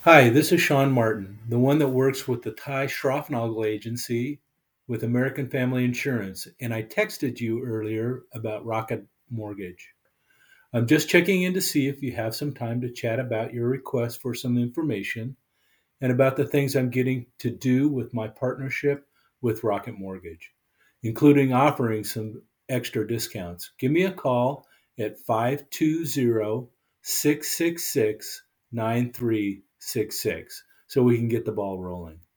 Hi, this is Sean Martin, the one that works with the Ty Schroffnagel Agency with American Family Insurance, and I texted you earlier about Rocket Mortgage. I'm just checking in to see if you have some time to chat about your request for some information and about the things I'm getting to do with my partnership with Rocket Mortgage, including offering some extra discounts. Give me a call at 520 666 9366 so we can get the ball rolling.